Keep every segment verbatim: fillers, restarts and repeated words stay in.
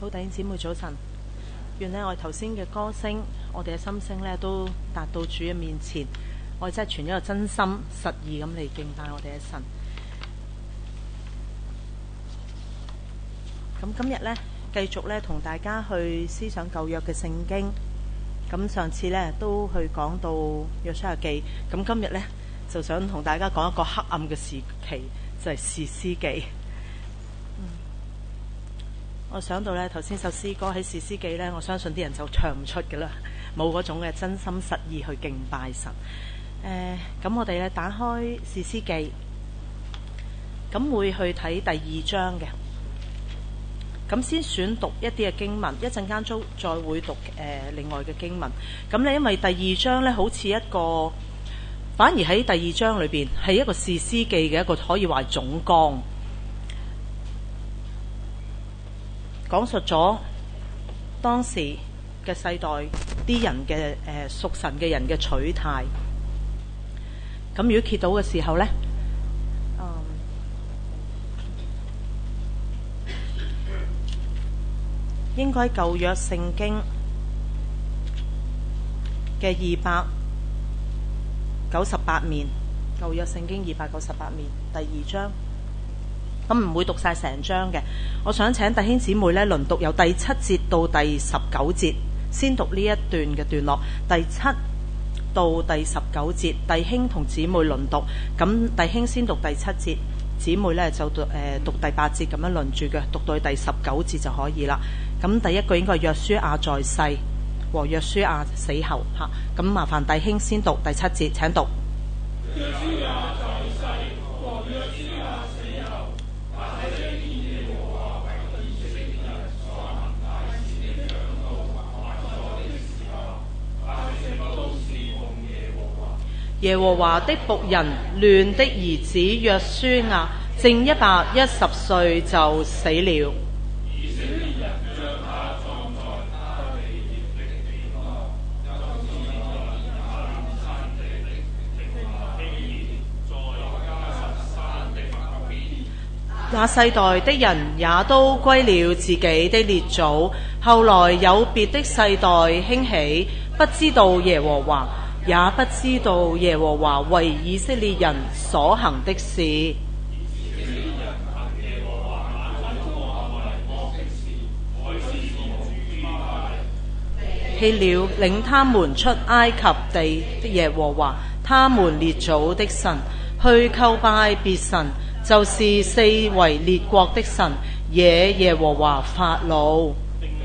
好，弟兄姊妹早晨。願呢我哋頭先嘅歌聲，我哋嘅心聲呢都達到主嘅面前，我哋真係存一個真心實意咁嚟敬拜我哋嘅神。咁今日呢，繼續呢同大家去思想舊約嘅聖經。咁上次呢都去講到約書亞記，咁今日呢就想同大家講一個黑暗嘅時期，就係士師記。我想到呢頭先首詩歌喺士師記呢，我相信啲人就唱唔出㗎啦，冇嗰種嘅真心實意去敬拜神。誒，咁我哋呢打開士師記，咁會去睇第二章嘅。咁先選讀一啲嘅經文，一陣間都再會讀誒、呃、另外嘅經文。咁呢因為第二章呢好似一個，反而喺第二章裏邊係一個士師記嘅一個可以話總綱。講述咗當時嘅世代啲人嘅誒屬神嘅人嘅取態。咁如果揭到嘅時候呢，嗯，應該舊約聖經嘅二百九十八面，舊約聖經二百九十八面第二章。咁唔會讀晒成章嘅，我想請弟兄姊妹呢輪讀由第七節到第十九節，先讀呢一段嘅段落，第七到第十九節，弟兄同姊妹輪讀。咁弟兄先讀第七節，姊妹呢就讀誒、呃、讀第八節，咁樣輪住嘅，讀到第十九節就可以啦。咁第一句應該係約書亞在世和約書亞死後嚇。咁麻煩弟兄先讀第七節，請讀。約書亞在世和約書亞死後。耶和華的僕人亂的兒子約書亞正一百一十歲就死了。那世代的人也都歸了自己的列祖，後來有別的世代興起，不知道耶和華，也不知道耶和華為以色列人所行的事。棄了領他們出埃及地的耶和華，他們列祖的神，去叩拜別神，就是四圍列國的神，惹耶和華發怒。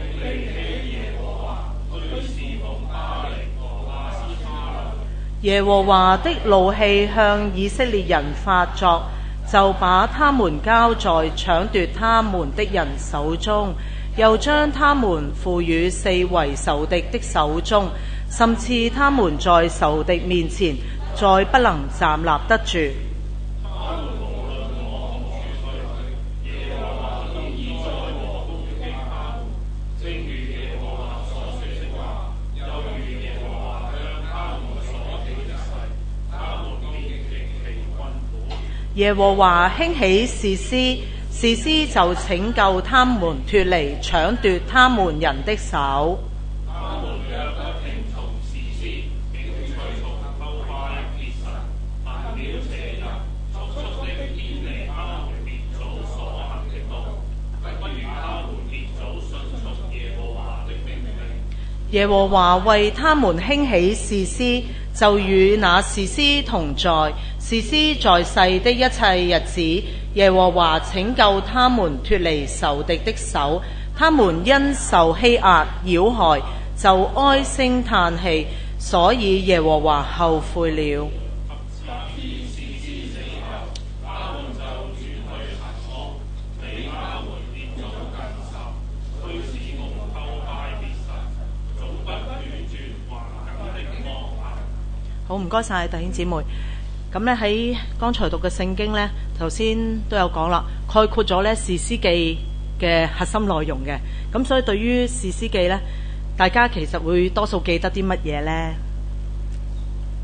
耶和華的怒氣向以色列人發作，就把他們交在搶奪他們的人手中，又將他們付與四圍仇敵的手中，甚至他們在仇敵面前再不能站立得住。耶和華興起士師，士師就拯救他們脫離搶奪他們人的手。他們若不聽從士師，竟隨從叩拜別神，行了邪淫，速速的偏離他們列祖所行的道，不如他們列祖順從耶和華的命令。耶和華為他們興起士師，就與那士師同在。士師在世的一切日子，耶和華拯救他們脫離仇敵的手，他們因受欺壓擾害，就唉聲嘆氣，所以耶和華後悔了。好，唔該晒弟兄姊妹。咁呢喺剛才讀嘅聖經呢，頭先都有講啦，概括咗呢士師記嘅核心內容嘅。咁所以對於士師記呢，大家其實會多數記得啲乜嘢呢？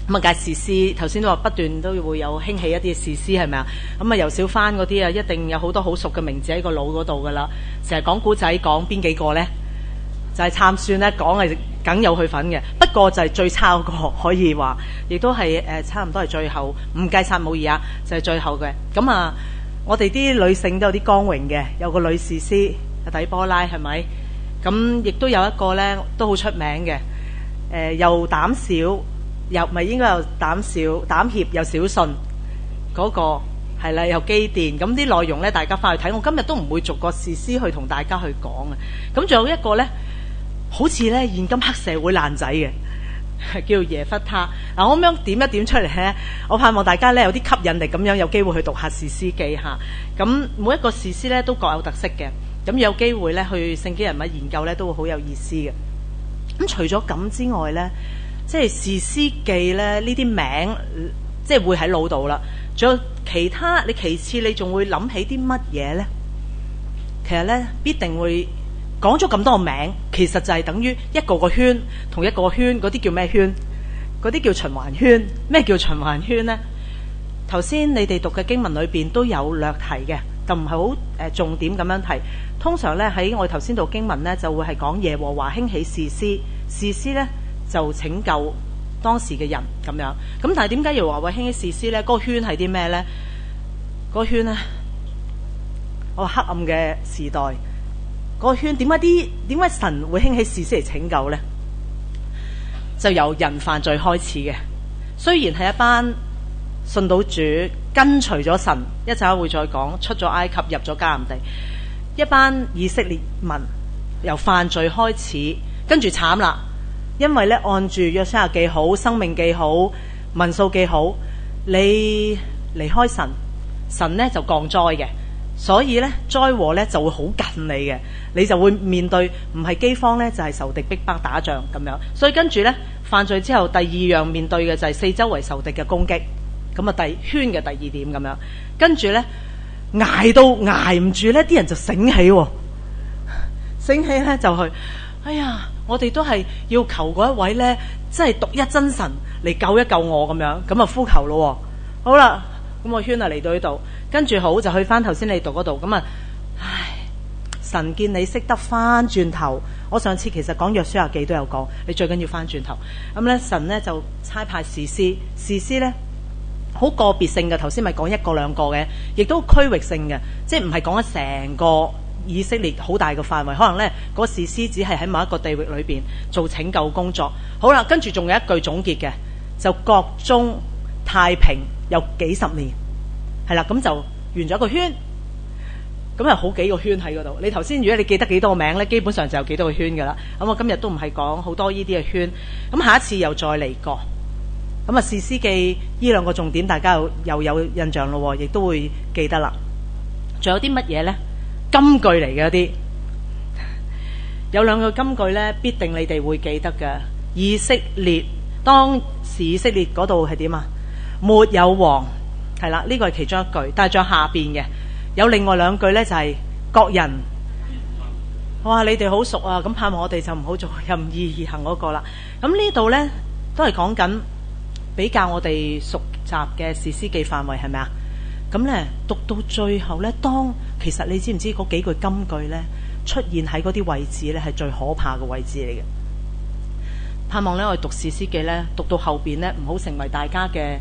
咁啊，介士師頭先都話不斷都會有興起一啲士師係咪啊？咁啊，尤小番嗰啲啊，一定有好多好熟嘅名字喺個腦嗰度噶啦。成日講古仔，講邊幾個呢？就係參孫咧，講係梗有佢份嘅。不過就係最差嗰個可以話，亦都係誒差唔多係最後，唔計撒母耳啊，就係最後嘅。咁啊，我哋啲女性都有啲光榮嘅，有個女士師底波拉係咪？咁亦都有一個咧都好出名嘅，誒又膽小。又咪應該又膽小膽怯又小信嗰個係啦，又基甸。咁啲內容咧，大家翻去睇。我今日都唔會逐個士師去同大家去講啊。咁仲有一個咧，好似咧現今黑社會爛仔嘅，叫耶弗他。嗱，我咁樣點一點出嚟咧，我盼望大家咧有啲吸引力，咁樣有機會去讀下士師記嚇。咁每一個士師咧都各有特色嘅。咁有機會咧去聖經人物研究咧都會好有意思嘅。咁除咗咁之外咧，即係士師記咧呢啲名，即係會喺腦度啦。仲有其他，你其次你仲會諗起啲乜嘢咧？其實咧必定會講咗咁多個名，其實就係等於一個個圈同一個圈，嗰啲叫咩圈？嗰啲叫循環圈。咩叫循環圈咧？頭先你哋讀嘅經文裏邊都有略提嘅，就唔係好誒重點咁樣提。通常咧喺我哋頭先讀經文咧，就會係講耶和華興起士師，士師咧就拯救當時嘅人咁樣。咁但係點解耶和華會興起士師咧？嗰、那個圈係啲咩咧？嗰、那個圈咧，我、哦、黑暗嘅時代。嗰、那個圈點解啲點解神會興起士師嚟拯救咧？就由人犯罪開始嘅。雖然係一班信到主跟隨咗神，一陣會再講出咗埃及入咗迦南地，一班以色列民由犯罪開始，跟住慘啦。因為咧按住約書亞記好、生命記好、民數記好，你離開神，神咧就降災嘅，所以咧災禍咧就會好近你嘅，你就會面對唔係饑荒咧就係、是、仇敵逼迫打仗咁樣。所以跟住咧犯罪之後，第二樣面對嘅就係四周圍仇敵嘅攻擊，咁啊第圈嘅第二點咁樣。跟住咧捱到捱唔住咧，啲人就醒起、哦，醒起咧就去，哎呀！我哋都係要求嗰一位咧，即係獨一真神嚟救一救我咁樣，咁啊呼求咯。好啦，咁我圈啊嚟到呢度，跟住好就去翻頭先你讀嗰度，咁啊，唉，神見你識得翻轉頭。我上次其實講約書亞記都有講，你最緊要翻轉頭。咁咧神咧就差派士師，士師咧好個別性嘅，頭先咪講一個兩個嘅，亦都區域性嘅，即係唔係講咗成個以色列好大嘅範圍，可能呢嗰、那個士師只係喺某一個地域裏邊做拯救工作。好啦，跟住仲有一句總結嘅，就國中太平有幾十年，係啦，咁就完咗一個圈，咁有好幾個圈喺嗰度。你頭先如果你記得幾多個名呢，基本上就有幾多個圈噶啦。咁我今日都唔係講好多呢啲嘅圈，咁下一次又再嚟過。咁啊，士師記呢兩個重點大家又，又有印象咯，亦都會記得啦。仲有啲乜嘢呢？金句嚟嘅一啲，有兩個金句咧，必定你哋會記得嘅。以色列當時以色列嗰度係點啊？沒有王，係啦，呢個係其中一句。但係仲有下邊嘅，有另外兩句咧，就係各人。哇，你哋好熟啊！咁盼望我哋就唔好做任意而行嗰個啦。咁呢度咧都係講緊比較我哋熟習嘅士師記範圍，係咪啊？咁咧讀到最後咧，當其實你知唔知嗰幾句金句咧出現喺嗰啲位置咧係最可怕嘅位置嚟嘅。盼望咧我哋讀士師記咧讀到後邊咧唔好成為大家嘅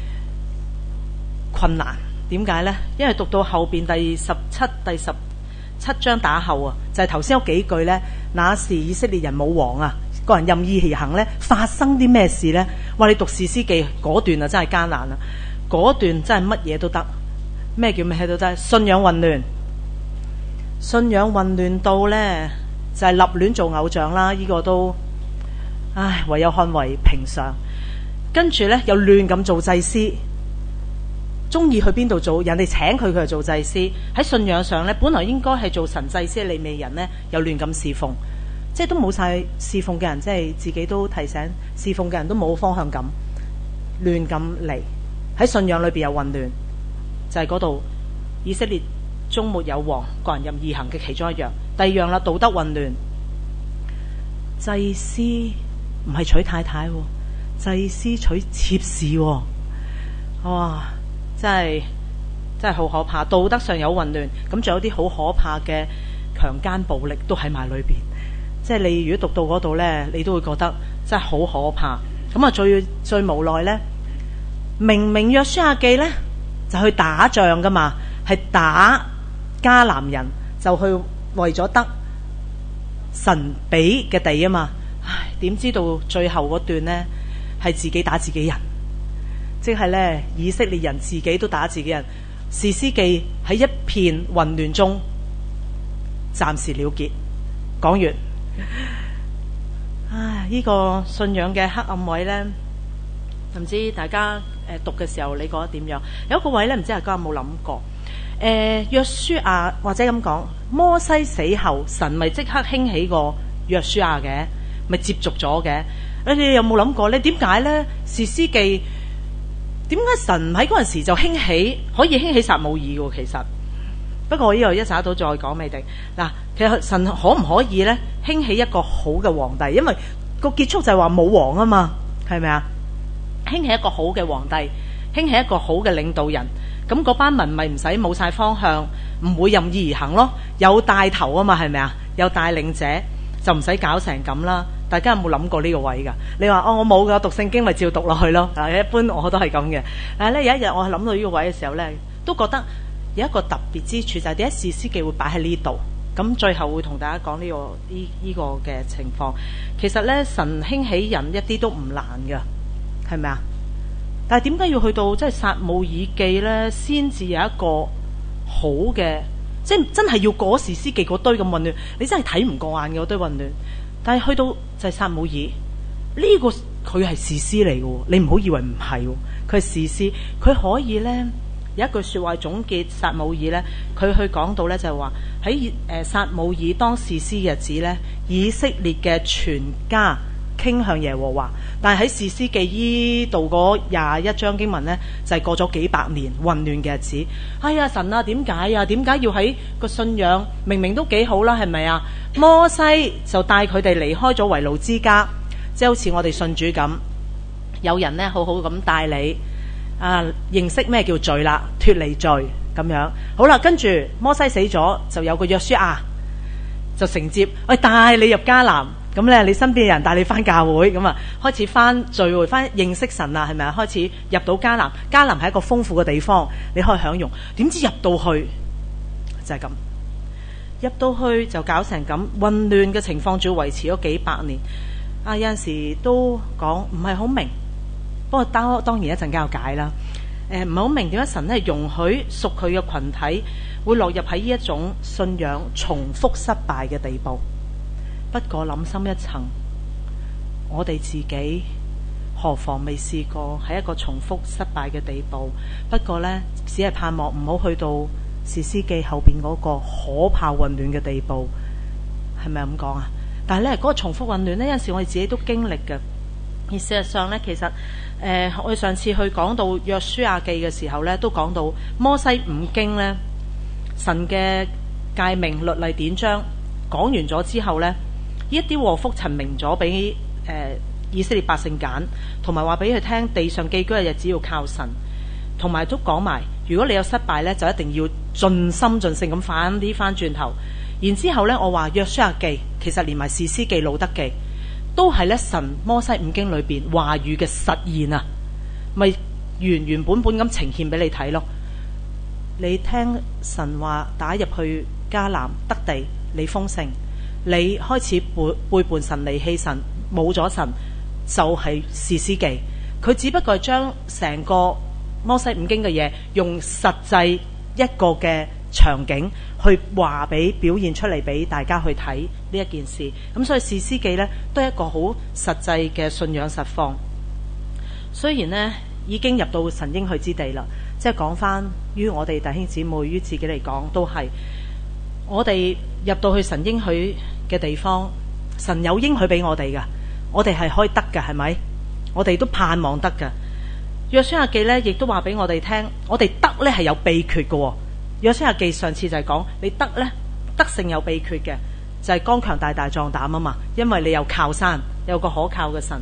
困難。點解咧？因為讀到後邊第十七、第十七章打後啊，就係頭先嗰幾句咧，那時以色列人冇王啊，個人任意而行咧，發生啲咩事咧？哇！你讀士師記嗰段啊，真係艱難啊！嗰段真係乜嘢都得。咩叫咩都得？信仰混亂，信仰混亂到呢，就係、是、立亂做偶像啦！呢、這個都，唉，唯有看為平常。跟住呢，又亂咁做祭司，中意去邊度做，人哋請佢佢就做祭司。喺信仰上呢，本來應該係做神祭司嘅利未人呢，又亂咁侍奉，即係都冇晒侍奉嘅人，即係自己都提醒侍奉嘅人都冇方向感，亂咁嚟，喺信仰裏邊有混亂。就係嗰度，以色列中沒有王，個人任意行嘅其中一樣。第二樣啦，道德混亂，祭司唔係娶太太， 祭司取妾侍喎，哇！真係真係好可怕，道德上有混亂，咁仲有啲好可怕嘅強姦暴力都喺埋裏邊。即係你如果讀到嗰度呢，你都會覺得真係好可怕。咁啊，最最無奈呢，明明約書亞記呢就去打仗噶嘛，係打迦南人，就去為咗得神俾嘅地啊嘛。唉，點知道最後嗰段呢係自己打自己人，即係呢以色列人自己都打自己人。士師記喺一片混亂中暫時了結，講完。唉，呢、這個信仰嘅黑暗位呢，唔知大家誒、呃、讀嘅時候你覺得點樣？有一個位呢，唔知大家有冇諗過？誒、呃，約書亞或者咁講，摩西死後，神咪即刻興起個約書亞嘅，咪接續咗嘅。你哋有冇諗過呢？點解呢？士師記點解神喺嗰陣時就興起，可以興起撒母耳嘅？其實不過呢度一陣到再講未定。嗱，其實神可唔可以呢興起一個好嘅皇帝？因為個結束就係話冇王啊嘛，係咪啊？興起一個好嘅皇帝，興起一個好嘅領導人，咁嗰班民咪唔使冇晒方向，唔會任意而行咯。有帶頭啊嘛，係咪啊？有帶領者就唔使搞成咁啦。大家有冇諗過呢個位㗎？你話哦，我冇㗎，讀聖經咪照讀落去咯。嗱，一般我都係咁嘅。但係咧有一日我諗到呢個位嘅時候咧，都覺得有一個特別之處，就係點解士師記會擺喺呢度？咁最後會同大家講呢、呢個呢呢、呢個嘅情況。其實咧，神興起人一啲都唔難㗎，係咪啊？但係點解要去到即係撒母耳記咧，先至有一個好嘅，即係真係要過士師記嗰堆咁混亂，你真係睇唔過眼嘅嗰堆混亂。但係去到就係撒母耳呢、這個佢係士師嚟嘅，你唔好以為唔係，佢係士師，佢可以呢，有一句說話總結撒母耳呢，佢去講到呢，就係話喺誒撒母耳當士師日子呢，以色列嘅全家傾向耶和華，但係喺士師記依度嗰廿一章經文呢，就係、是、過咗幾百年混亂嘅日子。哎呀神啊，點解啊？點解要喺個信仰明明都幾好啦，係咪啊？摩西就帶佢哋離開咗為奴之家，即係好似我哋信主咁，有人呢好好咁帶你啊，認識咩叫罪啦，脫離罪咁樣。好啦，跟住摩西死咗，就有個約書亞就承接，喂、哎、帶你入迦南。咁咧，你身邊嘅人帶你翻教會，咁啊開始翻聚會，翻認識神啊，係咪啊？開始入到迦南，迦南係一個豐富嘅地方，你可以享用。點知入到去就係咁，入到去就搞成咁混亂嘅情況，仲要維持咗幾百年。啊，有陣時都講唔係好明，不過當當然一陣間有解啦。誒，唔係好明點解神咧容許屬佢嘅群體會落入喺呢一種信仰重複失敗嘅地步。不過諗深一層，我哋自己何妨未試過喺一個重複失敗嘅地步？不過呢，只係盼望唔好去到士師記後邊嗰個可怕混亂嘅地步，係咪咁講啊？但係呢，嗰、嗰個重複混亂呢，有陣時我哋自己都經歷嘅。而事實上呢，其實誒、呃，我哋上次去講到約書亞記嘅時候呢，都講到摩西五經呢，神嘅誡命律例典章講完咗之後呢，呢一啲禍福陳明咗俾誒以色列百姓揀，同埋話俾佢聽地上寄居嘅日子要靠神，同埋都講埋，如果你有失敗呢，就一定要盡心盡性咁反啲翻轉頭。然之後呢，我話約書亞記其實連埋士師記、路得記都係咧神摩西五經裏邊話語嘅實現啊，咪原原本本咁呈現俾你睇咯。你聽神話打入去迦南得地，你豐盛。你開始背背叛神、離棄神、冇咗神，就係士師記。佢只不過係將成個摩西五經嘅嘢用實際一個嘅場景去話俾表現出嚟俾大家去睇呢一件事。咁所以士師記呢都係一個好實際嘅信仰實況。雖然呢已經入到神應許之地啦，即係講翻於我哋弟兄姊妹於自己嚟講都係。我哋入到去神應許嘅地方，神有應許俾我哋噶，我哋係可以得噶，係咪？我哋都盼望得噶。約書亞記呢亦都話俾我哋聽，我哋得呢係有秘訣嘅。約書亞記上次就係講你得呢，得勝有秘訣嘅，就係剛強大大壯膽啊嘛，因為你有靠山，有個可靠嘅神。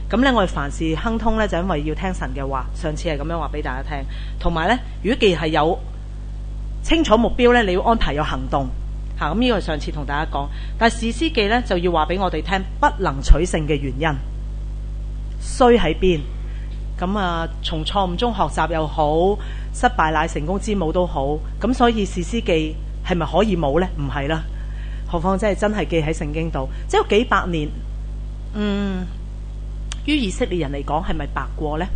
咁呢，我哋凡事亨通呢，就因為要聽神嘅話。上次係咁樣話俾大家聽。同埋呢，如果既然係有清楚目標呢，你要安排有行動嚇。咁呢個係上次同大家講。但係士師記呢，就要話俾我哋聽，不能取勝嘅原因衰喺邊。咁啊，從錯誤中學習又好，失敗乃成功之母都好。咁所以士師記係咪可以冇呢？唔係啦，何況真係真係記喺聖經度，即係幾百年。嗯。於以色列人嚟講係咪白過呢？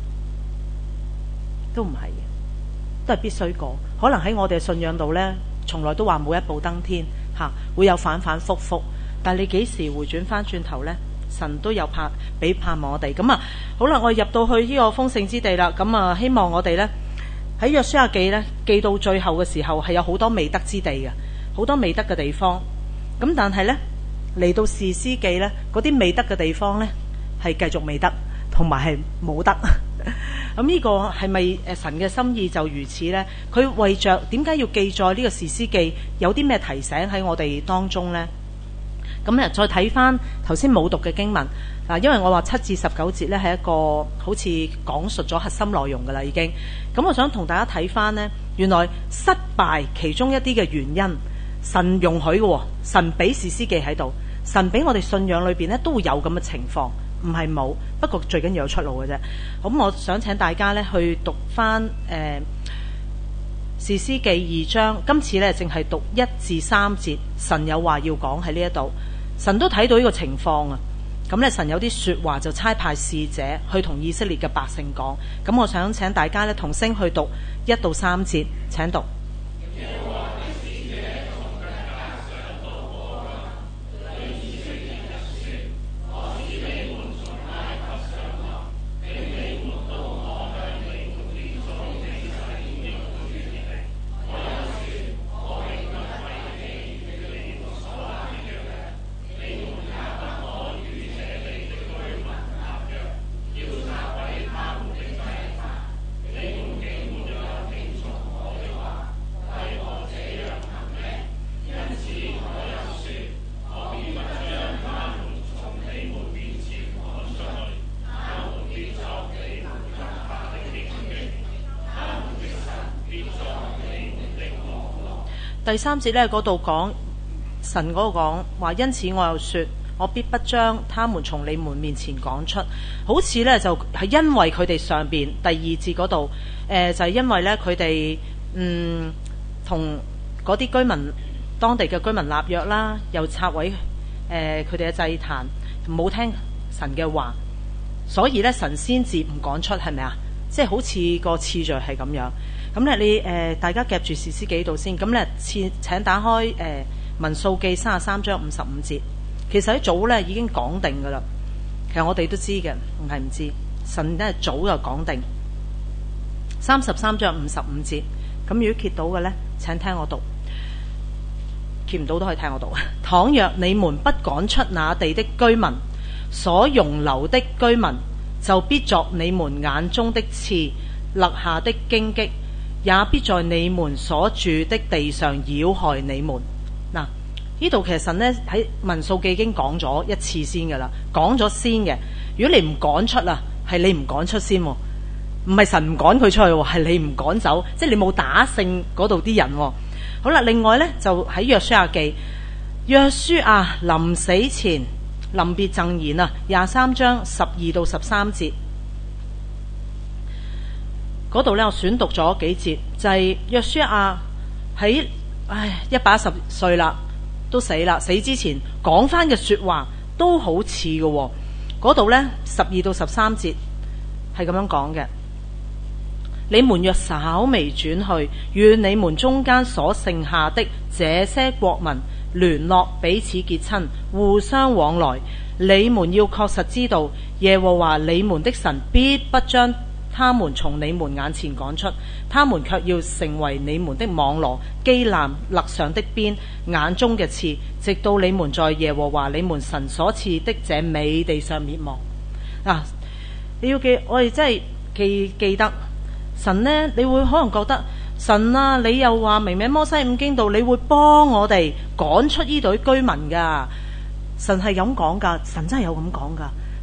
都唔係嘅，都係必須過。可能喺我哋嘅信仰度呢，從來都話冇一步登天吓，會有反反复复。但係你幾時回轉翻轉頭呢？神都有盼俾盼望我哋。咁啊，好啦，我入到去呢個豐盛之地啦。咁啊，希望我哋呢，喺約書亞記呢，記到最後嘅時候係有好多未得之地嘅，好多未得嘅地方。咁但係呢，嚟到士師記呢，嗰啲未得嘅地方呢，係繼續未得，同埋係冇得。咁呢個係咪誒神嘅心意就如此呢？佢為着點解要記載呢個士師記？有啲咩提醒喺我哋當中呢？咁咧再睇翻頭先冇讀嘅經文嗱，因為我話七至十九節呢係一個好似講述咗核心內容噶啦已經。咁我想同大家睇翻呢，原來失敗其中一啲嘅原因，神容許嘅，神俾士師記喺度，神俾我哋信仰裏邊呢都會有咁嘅情況。唔係冇，不過最緊要有出路嘅啫。咁我想請大家咧去讀翻誒士師記二章，今次咧淨係讀一至三節。神有話要講喺呢一度，神都睇到呢個情況啊。咁咧神有啲說話就差派使者去同以色列嘅百姓講。咁我想請大家咧同聲去讀一到三節，請讀。第三節呢嗰度講神嗰個講話，因此我又說，我必不將他們從你們面前趕出。好似呢就係因為佢哋上邊第二節嗰度，誒、呃、就係、是、因為呢佢哋嗯同嗰啲居民當地嘅居民立約啦，又拆毀誒佢哋嘅祭壇，冇聽神嘅話，所以呢神先至唔趕出，係咪啊？即係好似個次序係咁樣。咁咧，你誒、呃、大家夾住士師記度先。咁咧，請請打開誒、呃、民數記三十三章五十五節。其實喺早咧已經講定噶啦。其實我哋都知嘅，唔係唔知。神咧早就講定。三十三章五十五節。咁如果揭到嘅咧，請聽我讀。揭唔到都可以聽我讀。倘若你們不趕出那地的居民，所容留的居民，就必作你們眼中的刺，勒下的荊棘。也必在你們所住的地上擾害你們。嗱，呢度其實神呢喺民數記已經講咗一次先噶啦，講咗先嘅。如果你唔趕出啦，係你唔趕出先，唔係神唔趕佢出去，係你唔趕走，即係你冇打勝嗰度啲人。好啦，另外呢，就喺約書亞記，約書亞臨死前臨別贈言啊，廿三章十二到十三節。嗰度呢，我選讀咗幾節，就係、是、約書亞喺唉一百一十歲啦，都死啦，死之前講翻嘅說話都好似嘅。嗰度呢，十二到十三節係咁樣講嘅：你們若稍微轉去，與你們中間所剩下的這些國民聯絡，彼此結親，互相往來，你們要確實知道，耶和華你們的神必不將他們從你們眼前趕出，他們卻要成為你們的網羅、機檻、肋上的鞭、眼中嘅刺，直到你們在耶和華你們神所賜的這美地上滅亡。嗱、啊，你要記，我哋真係記記得神呢，你會可能覺得神啊，你又話明明摩西五經度，你會幫我哋趕出呢隊居民噶。神係咁講噶，神真係有咁講噶。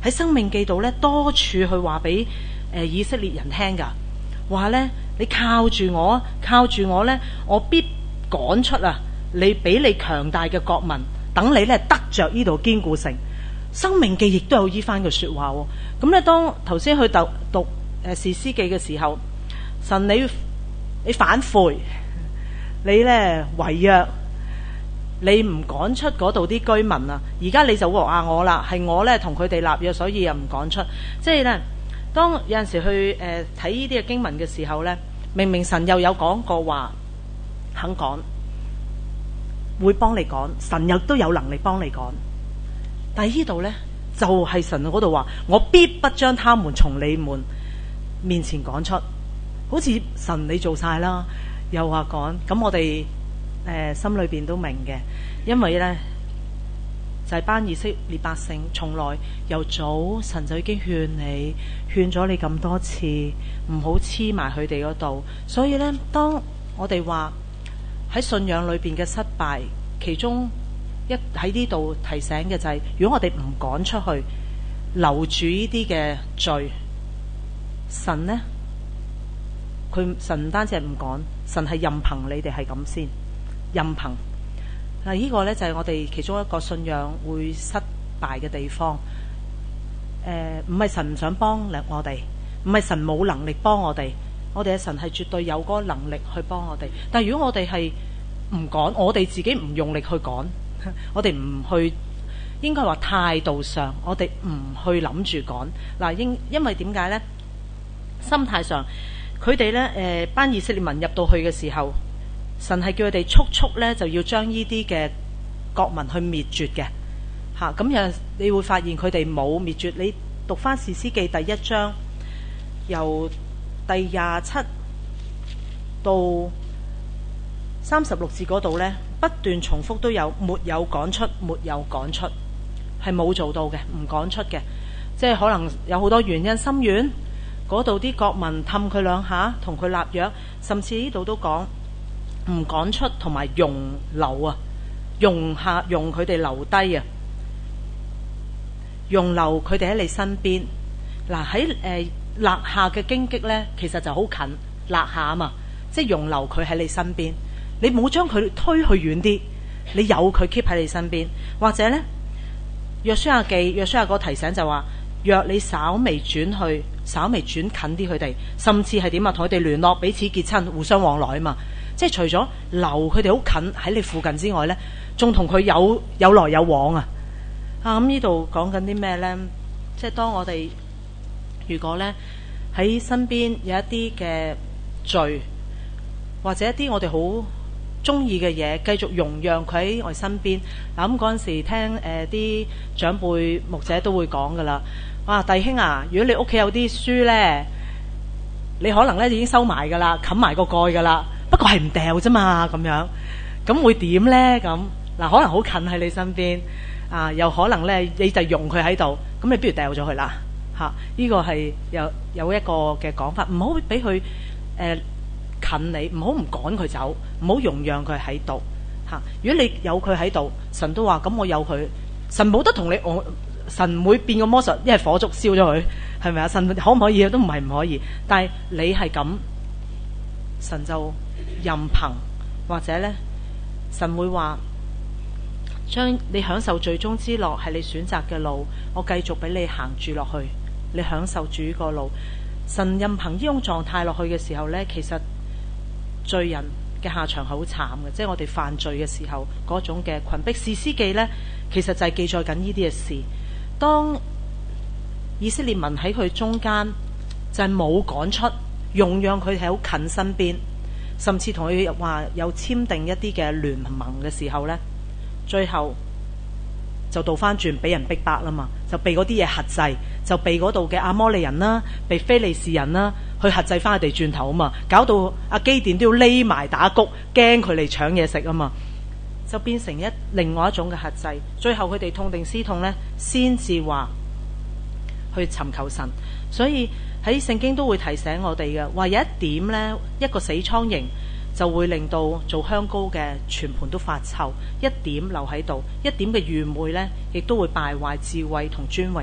喺申命記度咧多處去話俾誒以色列人聽噶，話咧你靠住我，靠住我咧，我必趕出啊你比你強大嘅國民，等你咧得着呢度堅固城。申命記亦都有依番嘅說話喎。咁咧當頭先去讀讀誒士師記嘅時候，神你你反悔，你咧違約，你唔趕出嗰度啲居民啊，而家你就會話我啦，係我咧同佢哋立約，所以又唔趕出。即係咧，當有陣時去誒睇呢啲嘅經文嘅時候咧，明明神又有講過話肯趕，會幫你趕，神又都有能力幫你趕，但係呢度咧就係、是、神嗰度話，我必不將他們從你們面前趕出，好似神你做晒啦，又話趕，咁我哋。誒、呃、心裏邊都明嘅，因為呢就係、是、班以色列百姓，從來由早神就已經勸你，勸咗你咁多次，唔好黐埋佢哋嗰度。所以呢，當我哋話喺信仰裏邊嘅失敗，其中一喺呢度提醒嘅就係、是，如果我哋唔趕出去，留住呢啲嘅罪，神呢，佢神唔單止係唔趕，神係任憑你哋係咁先。任憑嗱，呢個呢就係我哋其中一個信仰會失敗嘅地方。誒、呃，唔係神唔想幫我哋，唔係神冇能力幫我哋，我哋嘅神係絕對有嗰個能力去幫我哋。但係如果我哋係唔趕，我哋自己唔用力去趕，我哋唔去，應該話態度上，我哋唔去諗住趕嗱。因因為點解呢？心態上，佢哋呢誒、呃、班以色列民入到去嘅時候。神係叫佢哋速速咧，就要將呢啲嘅國民去滅絕嘅嚇。咁、啊、又你會發現佢哋冇滅絕。你讀翻士師記第一章，由第廿七到三十六節嗰度咧，不斷重複都有沒有趕出，沒有趕出，係冇做到嘅，唔趕出嘅。即係可能有好多原因，心軟嗰度啲國民氹佢兩下，同佢立約，甚至呢度都講。唔趕出同埋容留啊，容下容佢哋留低啊，容留佢哋喺你身邊。嗱喺誒立下嘅荊棘咧，其實就好近立下啊嘛，即係容留佢喺你身邊。你冇將佢推去遠啲，你有佢 keep 喺你身邊。或者咧，約書亞記約書亞嗰個提醒就話，若你稍微轉去，稍微轉近啲佢哋，甚至係點啊，同佢哋聯絡，彼此結親，互相往來啊嘛。即係除咗留佢哋好近喺你附近之外呢，仲同佢有有來有往啊！啊咁呢度講緊啲咩呢？即係當我哋如果呢喺身邊有一啲嘅罪，或者一啲我哋好中意嘅嘢，繼續容讓佢喺我哋身邊。嗱咁嗰陣時聽誒啲、呃、長輩牧者都會講噶啦。哇、啊，弟兄啊，如果你屋企有啲書呢，你可能呢已經收埋噶啦，冚埋個蓋噶啦。不過係唔掉啫嘛，咁樣咁會點呢？咁嗱，可能好近喺你身邊啊，又可能呢，你就用佢喺度，咁你不如掉咗佢啦嚇。呢個係有有一個嘅講法，唔好俾佢誒近你，唔好唔趕佢走，唔好容讓佢喺度嚇。如果你有佢喺度，神都話咁，我有佢，神冇得同你，我神唔會變個魔術，一係火燭燒咗佢，係咪啊？神可唔可以？都唔係唔可以，但係你係咁，神就。任憑或者呢，神會話將你享受最終之樂係你選擇嘅路，我繼續俾你行住落去，你享受住呢個路。神任憑呢種狀態落去嘅時候呢，其實罪人嘅下場係好慘嘅，即係我哋犯罪嘅時候嗰種嘅群逼。士師記呢，其實就係記載緊呢啲嘅事。當以色列民喺佢中間，就係冇趕出，容讓佢喺好近身邊。甚至同佢話有簽訂一啲嘅聯盟嘅時候呢，最後就倒翻轉俾人逼迫啦嘛，就被嗰啲嘢轄制，就被嗰度嘅阿摩利人啦，被非利士人啦去轄制翻佢哋轉頭啊嘛，搞到阿基甸都要匿埋打谷，驚佢嚟搶嘢食啊嘛，就變成一另外一種嘅轄制。最後佢哋痛定思痛呢，先至話去尋求神。所以喺聖經都會提醒我哋嘅，話有一點呢，一個死蒼蠅就會令到做香膏嘅全盤都發臭，一點留喺度，一點嘅愚昧呢，亦都會敗壞智慧同尊榮。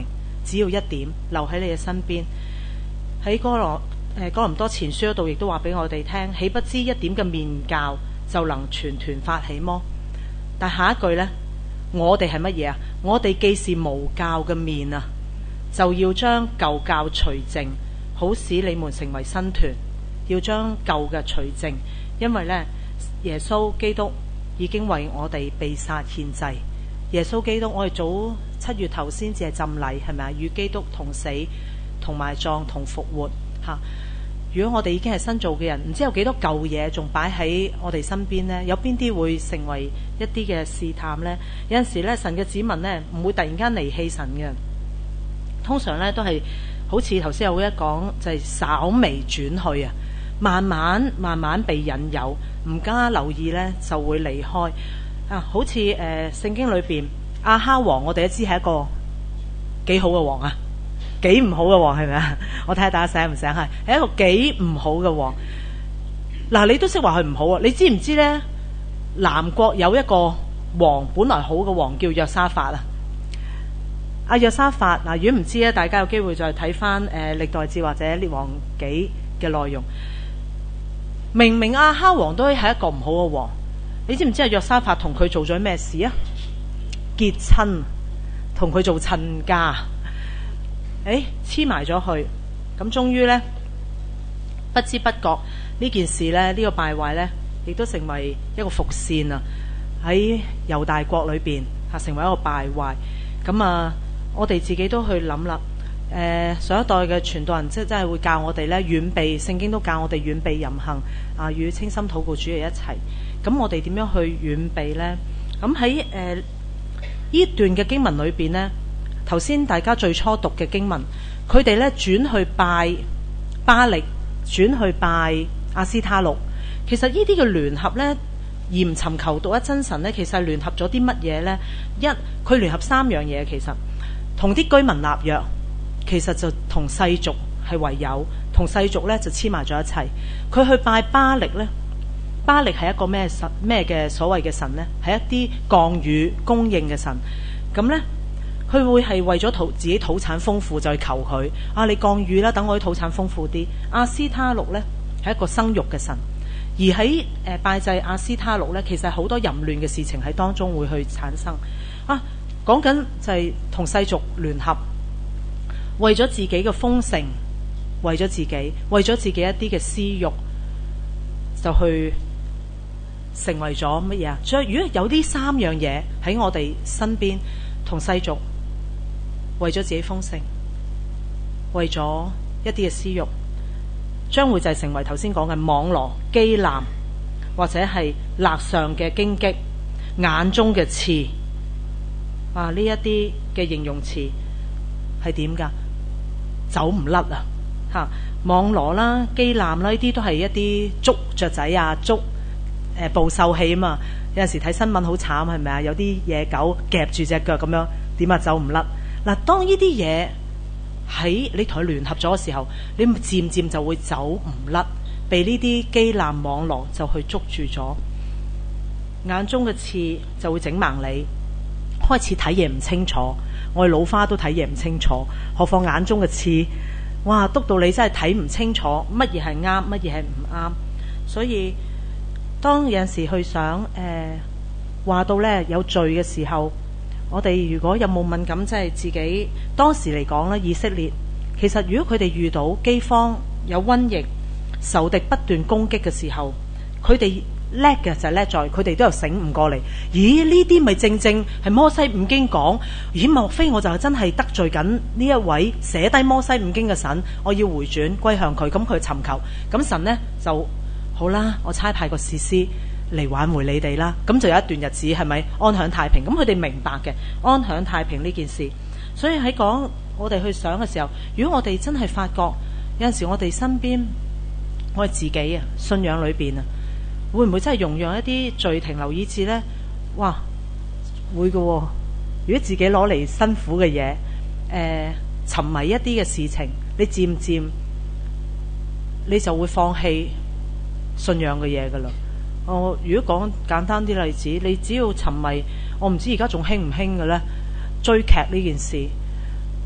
只要一點留喺你嘅身邊。喺哥羅誒哥林多前書嗰度亦都話俾我哋聽，豈不知一點嘅麵酵就能全團發起麼？但下一句呢，我哋係乜嘢啊？我哋既是無酵嘅麵啊，就要將舊酵除淨，好使你們成為新團。要將舊嘅除淨，因為呢，耶穌基督已經為我哋被殺獻祭。耶穌基督，我哋早七月頭先至係浸禮，係咪啊？與基督同死、同埋葬、同復活嚇。如果我哋已經係新造嘅人，唔知有幾多舊嘢仲擺喺我哋身邊呢？有邊啲會成為一啲嘅試探呢？有陣時呢，神嘅子民呢唔會突然間離棄神嘅，通常呢都係好似頭先有一講，就係稍微轉去啊，慢慢慢慢被引誘，唔加留意呢就會離開啊。好似誒聖經裏邊亞哈王，我哋都知係一個幾好嘅王啊，幾唔好嘅王係咪啊？我睇下大家醒唔醒，係係一個幾唔好嘅王。嗱，你都識話佢唔好啊？你知唔知呢？南國有一個王，本來好嘅王叫約沙法啊。阿約沙法嗱，如果唔知咧，大家有機會再睇翻誒歷代志或者列王紀嘅內容。明明亞哈王都係一個唔好嘅王，你知唔知阿約沙法同佢做咗咩事啊？結親，同佢做親家，誒黐埋咗去，咁終於呢，不知不覺呢件事呢，呢、呢個敗壞呢，亦都成為一個伏線啊！喺猶大國裏邊嚇成為一個敗壞，咁啊，我哋自己都去諗啦。誒、呃、上一代嘅傳道人即係真係會教我哋呢，遠避聖經都教我哋遠避淫行啊，與清心禱告主義一齊。咁我哋點樣去遠避呢？咁喺誒呢段嘅經文裏邊呢，頭先大家最初讀嘅經文，佢哋呢轉去拜巴力，轉去拜亞斯他錄。其實呢啲嘅聯合呢，而唔尋求獨一真神呢，其實係聯合咗啲乜嘢呢？一，佢聯合三樣嘢，其實同啲居民立約，其實就同世俗係為友，同世俗呢就黐埋咗一齊。佢去拜巴力呢，巴力係一個咩神？咩嘅所謂嘅神呢？係一啲降雨供應嘅神。咁呢，佢會係為咗土自己土產豐富就去求佢啊！你降雨啦，等我啲土產豐富啲。亞斯他錄呢係一個生育嘅神。而喺誒、呃、拜祭亞斯他錄呢，其實好多淫亂嘅事情喺當中會去產生啊！講緊就係同世俗聯合，為咗自己嘅豐盛，為咗自己，為咗自己一啲嘅私欲，就去成為咗乜嘢啊？所以如果有呢三樣嘢喺我哋身邊，同世俗為咗自己豐盛，為咗一啲嘅私欲，將會就係成為頭先講嘅網羅、機檻，或者係肋上嘅荊棘、眼中嘅刺啊！呢一啲嘅形容詞係點㗎？走唔甩啊！嚇，網羅啦、機檻啦，呢啲都係一啲捉雀仔啊、捉誒捕獸器啊嘛。有陣時睇新聞好慘係咪啊？有啲野狗夾住隻腳咁樣，點啊走唔甩？嗱，當呢啲嘢喺你同佢聯合咗嘅時候，你漸漸就會走唔甩，被呢啲機檻網羅就去捉住咗。眼中嘅刺就會整盲你，開始睇嘢唔清楚。我哋老花都睇嘢唔清楚，何況眼中嘅刺，哇！篤到你真係睇唔清楚乜嘢係啱，乜嘢係唔啱。所以當有陣時去想誒話到呢有罪嘅時候，我哋如果有冇敏感，即係自己當時嚟講呢，以色列其實如果佢哋遇到饑荒、有瘟疫、仇敵不斷攻擊嘅時候，佢哋叻嘅就係叻在佢哋都有醒悟過嚟。咦？呢啲咪正正係摩西五經講？咦？莫非我就真係得罪緊呢一位寫低摩西五經嘅神？我要回轉歸向佢，咁佢尋求，咁神呢就好啦，我差派個士師嚟挽回你哋啦。咁就有一段日子係咪安享太平？咁佢哋明白嘅安享太平呢件事。所以喺講我哋去想嘅時候，如果我哋真係發覺有陣時我哋身邊我哋自己啊信仰裏邊啊，會唔會真係容讓一啲罪停留以致呢？哇，會嘅喎。如果自己攞嚟辛苦嘅嘢，誒、呃、沉迷一啲嘅事情，你漸漸你就會放棄信仰嘅嘢噶啦。我如果講簡單啲例子，你只要沉迷，我唔知而家仲興唔興嘅呢？追劇呢件事，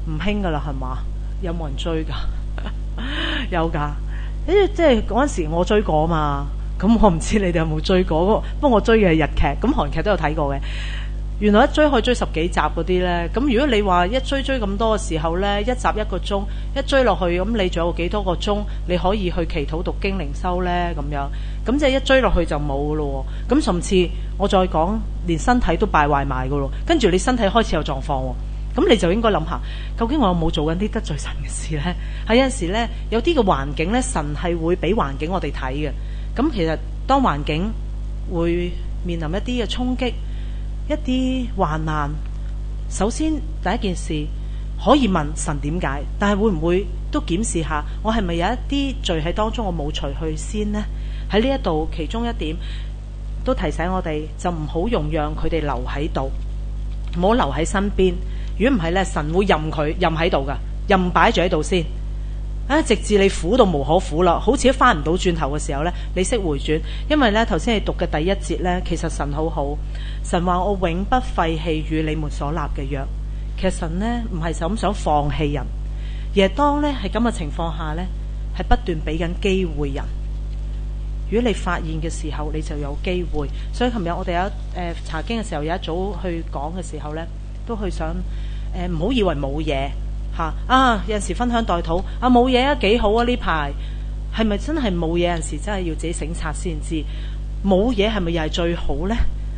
唔興噶啦，係嘛？有冇人追噶？有噶，誒，即係嗰陣時我追過嘛。咁我唔知你哋有冇追過，不過我追嘅係日劇，咁韓劇都有睇過嘅。原來一追可以追十幾集嗰啲呢。咁如果你話一追追咁多嘅時候呢，一集一個鐘，一追落去，咁你仲有幾多個鐘你可以去祈禱讀經靈修呢？咁樣，咁即係一追落去就冇噶咯。咁甚至我再講，連身體都敗壞埋噶咯。跟住你身體開始有狀況，咁你就應該諗下，究竟我有冇做緊啲得罪神嘅事呢？係有陣時呢，有啲嘅環境呢，神係會俾環境我哋睇嘅。咁其實當環境會面臨一啲嘅衝擊，一啲患難，首先第一件事可以問神點解，但係會唔會都檢視下我係咪有一啲罪喺當中我冇除去先呢？喺呢一度其中一點都提醒我哋，就唔好容讓佢哋留喺度，唔好留喺身邊。如果唔係呢，神會任佢任喺度噶，任擺住喺度先啊，直至你苦到無可苦啦，好似都翻唔到轉頭嘅時候呢，你識回轉。因為呢頭先你讀嘅第一節呢，其實神好好，神話我永不廢棄與你們所立嘅約。其實神呢唔係就咁想放棄人，而係當呢係咁嘅情況下呢，係不斷俾緊機會人。如果你發現嘅時候，你就有機會。所以琴日我哋有誒、呃、查經嘅時候，有一組去講嘅時候呢，都去想誒唔好以為冇嘢。吓啊！有陣時分享代禱啊，冇嘢啊，幾好啊！呢排係咪真係冇嘢？有陣時真係要自己省察先知，冇嘢係咪又係最好呢？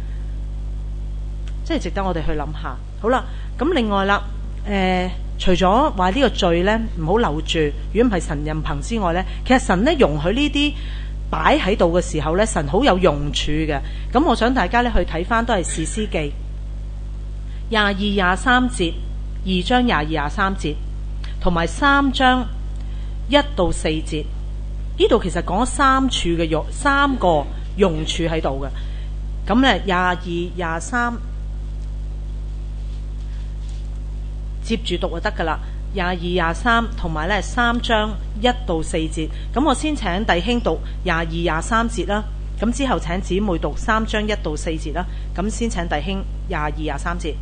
即係值得我哋去諗下。好啦，咁另外啦，誒、呃，除咗話呢個罪呢唔好留住，如果唔係神任憑之外呢，其實神呢容許呢啲擺喺度嘅時候呢，神好有用處嘅。咁我想大家呢去睇翻都係士師記廿二廿三節。二章廿二廿三節，同埋三章一到四節，呢度其實講咗三處嘅用，三個用處喺度嘅。咁咧廿二廿三接住讀就得噶啦。廿二廿三同埋咧三章一到四節，咁我先請弟兄讀廿二廿三節啦，咁之後請姊妹讀三章一到四節啦。咁先請弟兄廿二廿三節。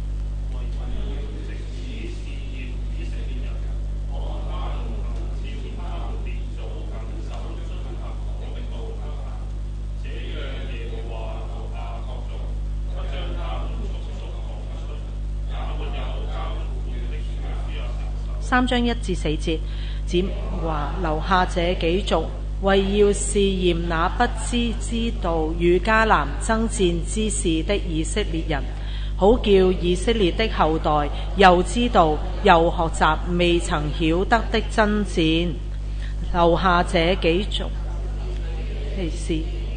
三章一至四節，只話留下這幾族，為要試驗那不知知道與迦南爭戰之事的以色列人，好叫以色列的後代又知道又學習未曾曉得的爭戰。留下這幾族，咩意思？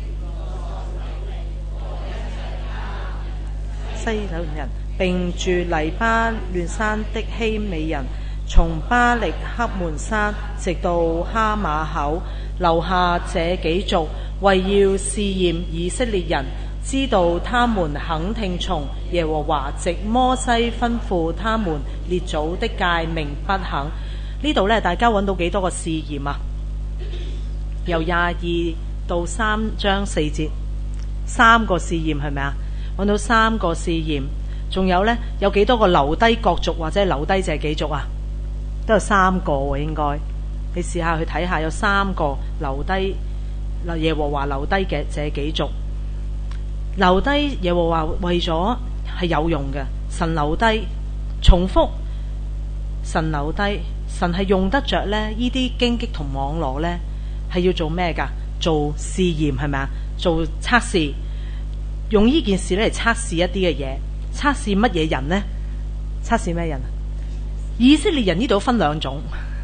西流人並住黎巴嫩山的希美人，從巴力克門山直到哈馬口，留下這幾族，為要試驗以色列人，知道他們肯聽從耶和華藉摩西吩咐他們列祖的誡命不肯。呢度呢，大家揾到幾多個試驗啊？由廿二到三章四節，三個試驗係咪啊？揾到三個試驗，仲有呢，有幾多個留低各族或者留低這幾族啊？都有三個喎，應該你試下去睇下，有三個留低，耶和華留低嘅這幾族，留低耶和華為咗係有用嘅，神留低，重複，神留低，神係用得着咧，呢啲荊棘同網羅呢係要做咩噶？做試驗係咪啊？做測試，用呢件事咧嚟測試一啲嘅嘢，測試乜嘢人呢？測試咩人？以色列人呢度分兩種，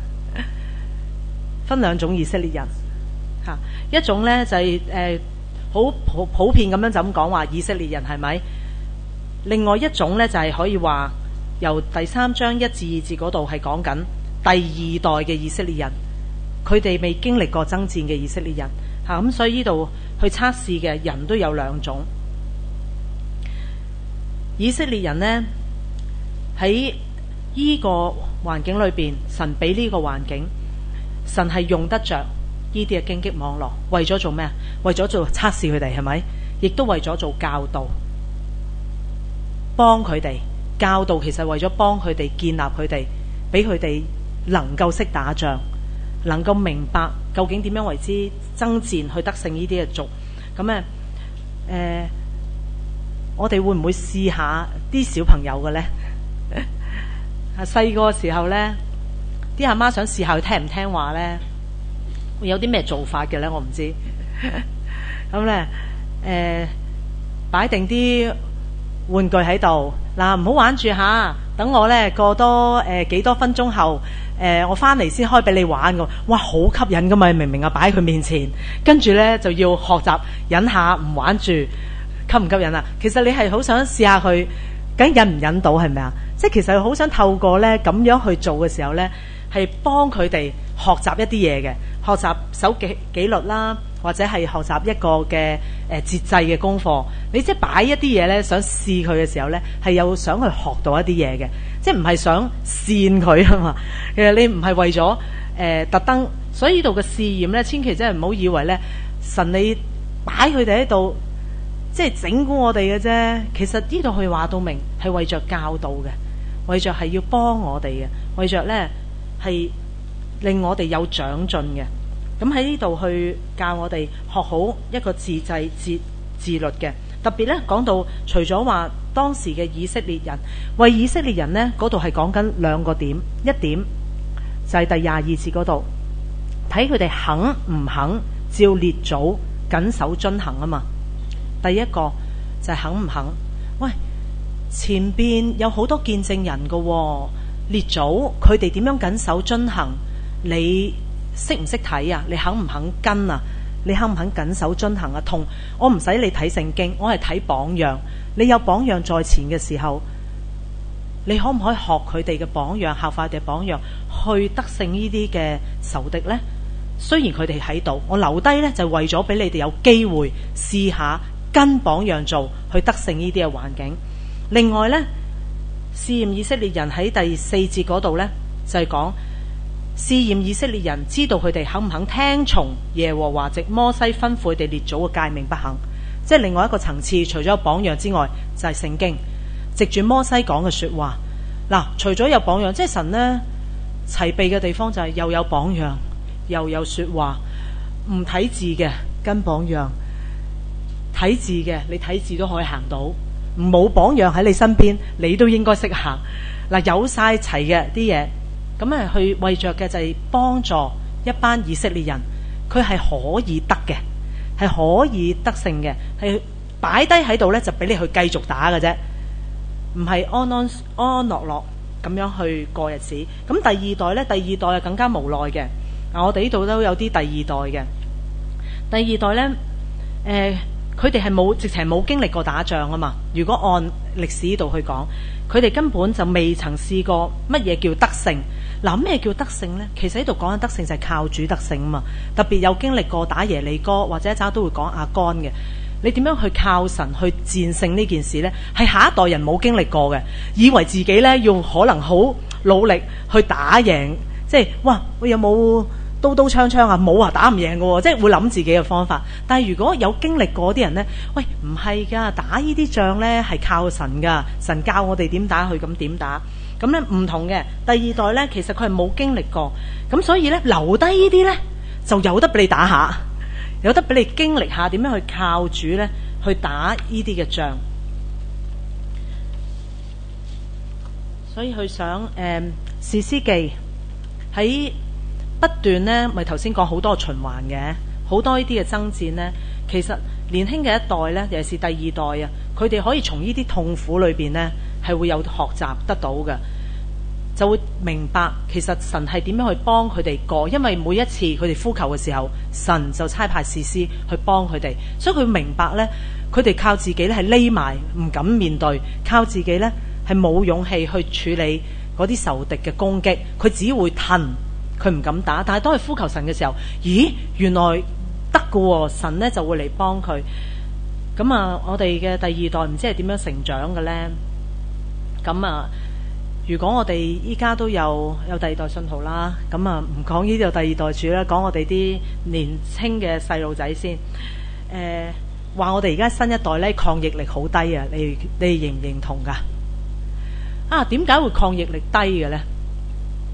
分兩種以色列人吓，一種呢就係誒好普普遍咁樣就咁講話以色列人係咪？另外一種呢就係可以話由第三章一至二節嗰度係講緊第二代嘅以色列人，佢哋未經歷過爭戰嘅以色列人吓，咁所以呢度去測試嘅人都有兩種。以色列人呢喺呢個環境裏邊，神俾呢個環境，神係用得着呢啲嘅荊棘網絡，為咗做咩啊？為咗做測試佢哋係咪？亦都為咗做教導，幫佢哋教導，其實為咗幫佢哋建立佢哋， 俾佢哋能夠識打仗，能夠明白究竟點樣為之爭戰去得勝呢啲嘅族。咁咧誒，我哋會唔會試下啲小朋友嘅咧？細個嘅時候咧，啲阿媽想試下佢聽唔聽話咧，會有啲咩做法嘅咧？我唔知。咁咧誒，擺定啲玩具喺度，嗱，唔好玩住下，等我咧過多誒、呃、幾多分鐘後，誒、呃、我翻嚟先開俾你玩㗎。哇，好吸引噶嘛！明明啊，擺喺佢面前，跟住咧就要學習忍下唔玩住，吸唔吸引啊？其實你係好想試下佢，究竟忍唔忍到係咪啊？即係其實好想透過咧咁樣去做嘅時候咧，係幫佢哋學習一啲嘢嘅，學習守紀紀律啦。或者係學習一個嘅誒節制嘅功課，你即係擺一啲嘢咧，想試佢嘅時候咧，係有想去學到一啲嘢嘅，即係唔係想跣佢啊嘛？其實你唔係為咗誒特登，所以呢度嘅試驗咧，千祈真係唔好以為咧神你擺佢哋喺度，即係整蠱我哋嘅啫。其實呢度佢話到明係為着教導嘅，為着係要幫我哋嘅，為着咧係令我哋有長進嘅。咁喺呢度去教我哋學好一個自制自自律嘅，特別咧講到除咗話當時嘅以色列人為以色列人呢，嗰度係講緊兩個點，一點就係第廿二節嗰度睇佢哋肯唔肯照列祖謹守遵行啊嘛。第一個就係肯唔肯。喂，前邊有好多見證人噶喎，列祖佢哋點樣謹守遵行，你識唔識睇啊？你肯唔肯跟啊？你肯唔肯謹守遵行啊？同我唔使你睇聖經，我係睇榜樣。你有榜樣在前嘅時候，你可唔可以學佢哋嘅榜樣，效法佢哋榜樣，去得勝呢啲嘅仇敵呢？雖然佢哋喺度，我留低呢就為咗俾你哋有機會試下跟榜樣做，去得勝呢啲嘅環境。另外呢，試驗以色列人喺第四節嗰度呢，就係講試驗以色列人，知道佢哋肯唔肯聽從耶和華藉摩西吩咐佢哋列祖嘅誡命不肯。即係另外一個層次，除咗榜樣之外，就係、是、聖經藉住摩西講嘅說話。嗱，除咗有榜樣，即係神呢齊備嘅地方就係又有榜樣，又有說話。唔睇字嘅跟榜樣，睇字嘅你睇字都可以行到。冇榜樣喺你身邊，你都應該識行。嗱，有晒齊嘅啲嘢。咁啊，去為着嘅就係幫助一班以色列人，佢係可以得嘅，係可以得勝嘅，係擺低喺度咧，就俾你去繼續打嘅啫，唔係安安安安樂樂咁樣去過日子。咁第二代咧，第二代係更加無奈嘅。嗱，我哋呢度都有啲第二代嘅，第二代咧，誒、呃，佢哋係冇直情冇經歷過打仗啊嘛。如果按歷史呢度去講，佢哋根本就未曾試過乜嘢叫得勝。嗱，咩叫得勝呢？其實呢度講緊得勝就係靠主得勝啊嘛。特別有經歷過打耶利哥或者一陣都會講亞干嘅，你點樣去靠神去戰勝呢件事呢？係下一代人冇經歷過嘅，以為自己呢要可能好努力去打贏，即係哇，我有冇刀刀槍槍啊？冇啊，打唔贏嘅，即係會諗自己嘅方法。但係如果有經歷過啲人呢，喂，唔係噶，打呢啲仗呢係靠神噶，神教我哋點打，去咁點打。咁咧唔同嘅，第二代咧，其實佢係冇經歷過，咁所以咧留低呢啲咧就有得俾你打下，有得俾你經歷下點樣去靠主咧去打呢啲嘅仗。所以佢想誒士師記喺不斷咧，咪頭先講好多循環嘅，好多呢啲嘅爭戰咧，其實年輕嘅一代咧，尤其是第二代啊，佢哋可以從呢啲痛苦裏邊咧係會有學習得到嘅。就會明白其實神係點樣去幫佢哋過，因為每一次佢哋呼求嘅時候，神就差派士師去幫佢哋，所以佢明白呢，佢哋靠自己呢係匿埋唔敢面對，靠自己呢係冇勇氣去處理嗰啲仇敵嘅攻擊，佢只會褪，佢唔敢打。但係當佢呼求神嘅時候，咦，原來得㗎喎，神呢就會嚟幫佢。咁啊，我哋嘅第二代唔知係點樣成長嘅呢？咁啊。如果我哋依家都有有第二代信徒啦，咁啊唔講呢度第二代主啦，講我哋啲年青嘅細路仔先。誒、呃，話我哋而家新一代咧抗逆力好低啊！你你認唔認同噶？啊，點解會抗逆力低嘅咧？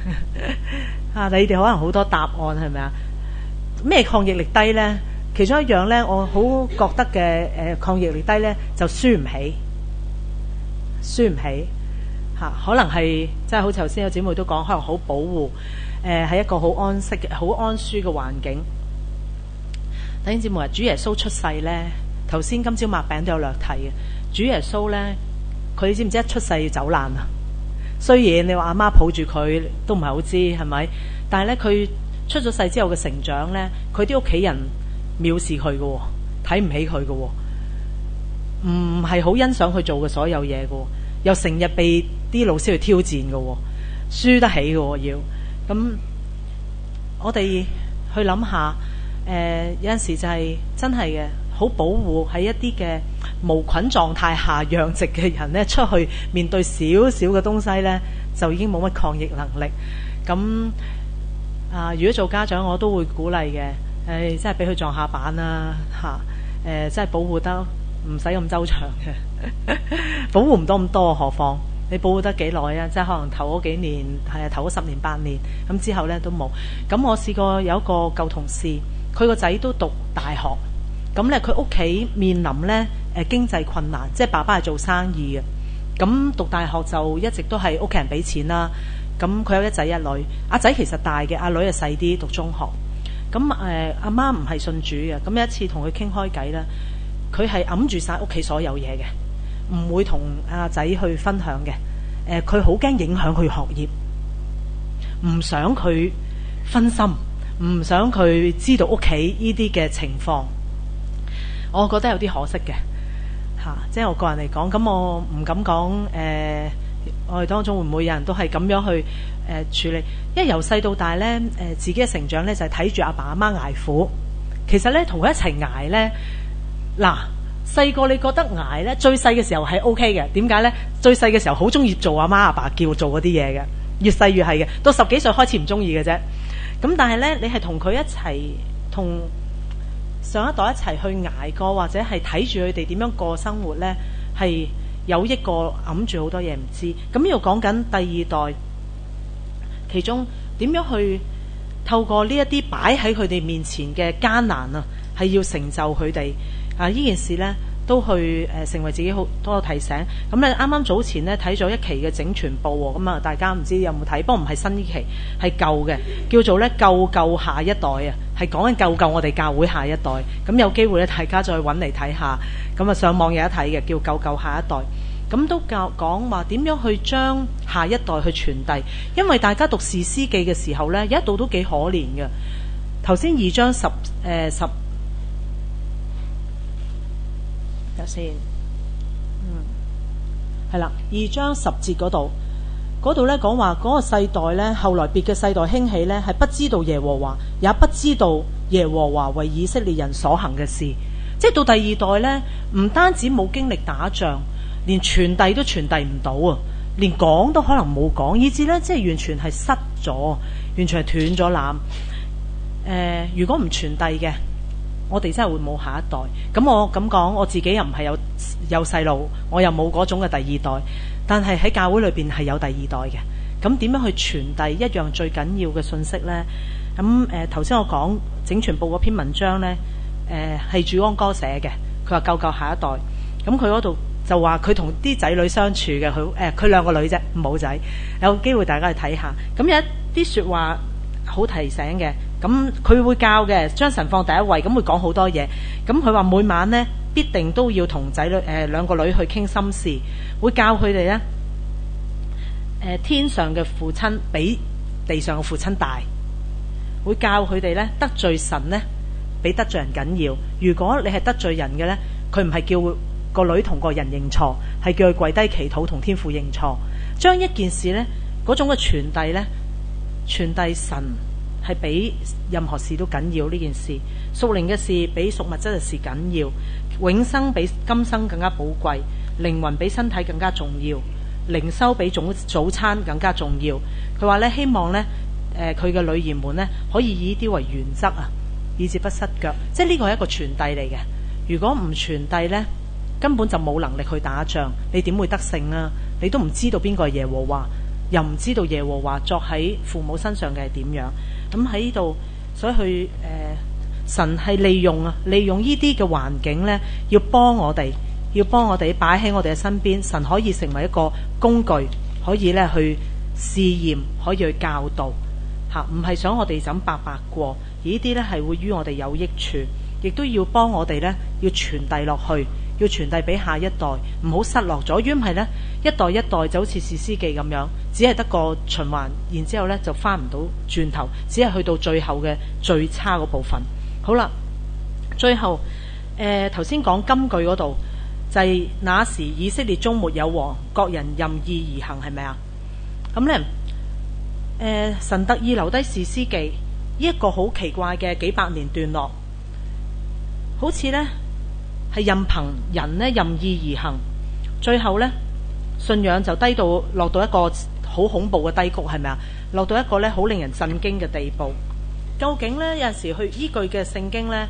啊，你哋可能好多答案係咪啊？咩抗逆力低呢？其中一樣呢，我好覺得嘅誒、呃、抗逆力低呢，就輸唔起，輸唔起嚇、啊。可能係即係好似頭先有姊妹都講，可能好保護誒，係、呃、一個好安息嘅、好安舒嘅環境。弟兄姊妹話，主耶穌出世呢，頭先今朝擘餅都有略提嘅。主耶穌呢，佢知唔知一出世要走難啊？雖然你話阿媽抱住佢都唔係好知係咪，但係呢，佢出咗世之後嘅成長呢，佢啲屋企人藐視佢嘅，睇唔起佢嘅，唔係好欣賞佢做嘅所有嘢嘅，又成日被啲老師去挑戰嘅，輸得起嘅要。咁我哋去諗下，誒、呃、有陣時就係真係嘅，好保護喺一啲嘅無菌狀態下養殖嘅人呢，出去面對少少嘅東西呢，就已經冇乜抗逆能力。咁啊，如果做家長，我都會鼓勵嘅。誒，真係俾佢撞下板啦嚇！誒，真係保護得唔使咁周詳嘅，保護唔到咁多，何況你保護得幾耐啊？即係可能頭嗰幾年係啊，頭嗰十年八年咁之後呢都冇。咁我試過有一個舊同事，佢個仔都讀大學，咁呢，佢屋企面臨呢誒經濟困難，即係爸爸係做生意嘅，咁讀大學就一直都係屋企人俾錢啦。咁佢有一仔一女，阿仔其實大嘅，阿女就細啲，讀中學。咁誒，阿媽唔係信主嘅，咁有一次同佢傾開偈啦，佢係揞住晒屋企所有嘢嘅，唔會同阿仔去分享嘅。誒、呃，佢好驚影響佢學業，唔想佢分心，唔想佢知道屋企呢啲嘅情況。我覺得有啲可惜嘅嚇、啊，即係我個人嚟講，咁我唔敢講誒、呃，我哋當中會唔會有人都係咁樣去誒、呃、處理？因為由細到大呢，誒、呃、自己嘅成長呢，就係睇住阿爸阿媽捱苦。其實呢，同佢一齊捱呢，嗱細個你覺得捱呢，最細嘅時候係 O K 嘅。點解呢？最細嘅時候好中意做阿媽阿爸叫做嗰啲嘢嘅，越細越係嘅。到十幾歲開始唔中意嘅啫。咁但係呢，你係同佢一齊，同上一代一齊去捱過，或者係睇住佢哋點樣過生活呢，係有一個揞住好多嘢唔知。咁呢度講緊第二代。其中點樣去透過呢一啲擺喺佢哋面前嘅艱難啊，係要成就佢哋啊！呢件事呢，都去誒、呃、成為自己好多個提醒。咁咧啱啱早前呢，睇咗一期嘅整全報喎，咁啊大家唔知有冇睇？不過唔係新呢期，係舊嘅，叫做咧救救下一代啊，係講緊救救我哋教會下一代。咁有機會咧，大家再揾嚟睇下。咁啊上網有一睇嘅，叫救救下一代。咁都教講話點樣去將下一代去傳遞，因為大家讀士師記嘅時候呢，有一度都幾可憐嘅。頭先二章十誒、呃、十，有先，嗯，係啦，二章十節嗰度，嗰度呢講話嗰個世代呢，後來別嘅世代興起呢，係不知道耶和華，也不知道耶和華為以色列人所行嘅事。即係到第二代呢，唔單止冇經歷打仗。連傳遞都傳遞唔到啊！連講都可能冇講，以至呢，即係完全係失咗，完全係斷咗纜。誒、呃，如果唔傳遞嘅，我哋真係會冇下一代。咁我咁講，我自己又唔係有有細路，我又冇嗰種嘅第二代。但係喺教會裏邊係有第二代嘅。咁點樣去傳遞一樣最緊要嘅信息呢？咁誒頭先我講整全部嗰篇文章呢，誒、呃、係主安哥寫嘅。佢話救救下一代。咁佢嗰度。就話佢同啲仔女相處嘅，佢誒佢兩個女啫，冇仔。有機會大家去睇下。咁有一啲説話好提醒嘅，咁佢會教嘅，將神放第一位，咁會講好多嘢。咁佢話每晚呢，必定都要同仔女誒、呃、兩個女去傾心事，會教佢哋呢，誒、呃、天上嘅父親比地上嘅父親大，會教佢哋呢，得罪神呢，比得罪人緊要。如果你係得罪人嘅呢，佢唔係叫個女同個人認錯，係叫佢跪低祈禱同天父認錯。將一件事呢，嗰種嘅傳遞呢，傳遞神係比任何事都緊要。呢件事屬靈嘅事比屬物質嘅事緊要，永生比今生更加寶貴，靈魂比身體更加重要，靈修比早早餐更加重要。佢話呢，希望呢，誒佢嘅女兒們呢，可以以呢啲為原則啊，以致不失腳。即係呢個係一個傳遞嚟嘅。如果唔傳遞呢，根本就冇能力去打仗，你點會得勝啊？你都唔知道邊個係耶和華， 又唔知道耶和華作喺父母身上嘅係點樣。咁喺呢度，所以佢誒、呃、神係利用啊，利用呢啲嘅環境呢，要幫我哋，要幫我哋擺喺我哋嘅身邊。神可以成為一個工具，可以咧去試驗，可以去教導嚇，唔係想我哋就咁白白過，而呢啲咧係會於我哋有益處，亦都要幫我哋咧要傳遞落去，要傳遞俾下一代，唔好失落咗。如果唔係咧，一代一代就好似士師記咁樣，只係得個循環，然之後咧就翻唔到轉頭，只係去到最後嘅最差嗰部分。好啦，最後誒頭先講金句嗰度就係、是、那時以色列中沒有王，各人任意而行，係咪啊？咁咧誒神特意留低士師記呢一個好奇怪嘅幾百年段落，好似咧係任憑人咧任意而行，最後咧信仰就低到落到一個好恐怖嘅低谷，係咪啊？落到一個咧好令人震驚嘅地步。究竟咧有陣時去依據嘅聖經咧，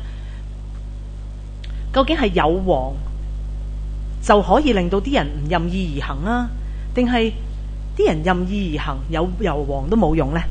究竟係有王就可以令到啲人唔任意而行啊？定係啲人任意而行有有王都冇用呢？